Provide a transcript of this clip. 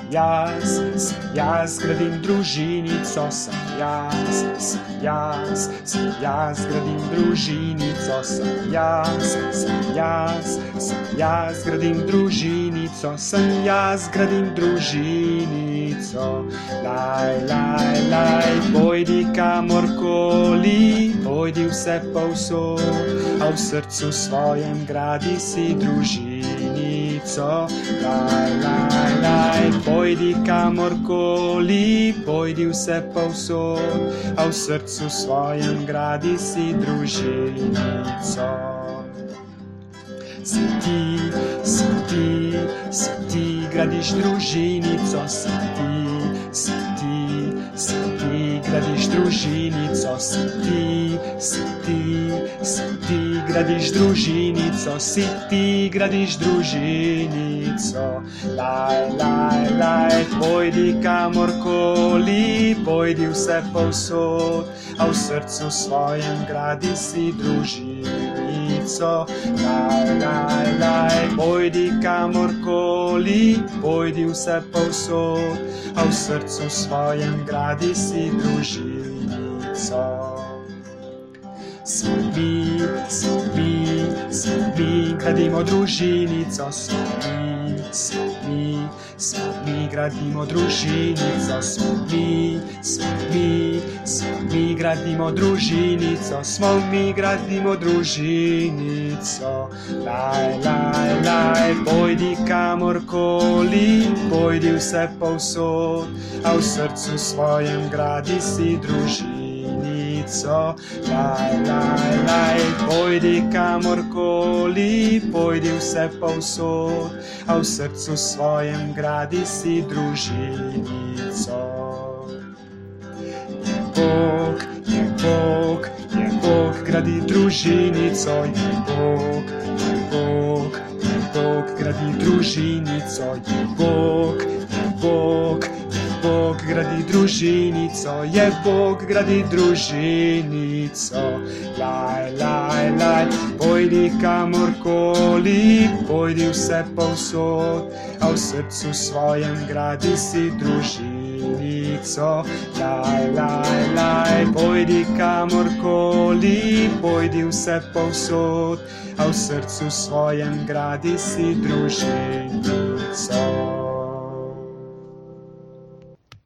jaz, gradim družinico, sem jaz, gradim družinico, sem jaz, gradim družinico, sem jaz, gradim družinico. Laj, pojdi kamorkoli, pojdi vse povsod, a v srcu svojem gradi si družinico. Laj, pojdi kamorkoli, pojdi vse povsod, a v srcu svojem gradi si družinico. Si ti, gradiš družinico, si ti, gradiš družinico, si ti, gradiš družinico, si ti, gradiš družinico. Laj, pojdi kamorkoli, pojdi vse povsod, a v srcu svojem gradi si družinico. Laj, pojdi kamorkoli, pojdi vse povsod, a v srcu svojem gradi si družinico. Mi, gradimo družinico, mi, gradimo družinico, mi, gradimo družinico, mi, gradimo družinico. Laj, pojdi kamorkoli, pojdi vse povsod, a v srcu svojem gradi si družinico. Laj, pojdi kamorkoli, pojdi vse povsod, a v srcu svojem gradi si družinico. Je Bog, gradi družinico, je Bog, gradi družinico, je Bog, gradi družinico, je Bog, gradi družinico. Laj, pojdi kamorkoli, pojdi vse povsod, a v srcu svojem gradi si družinico. Laj, pojdi kamorkoli, pojdi vse povsod, a v srcu svojem gradi si družinico.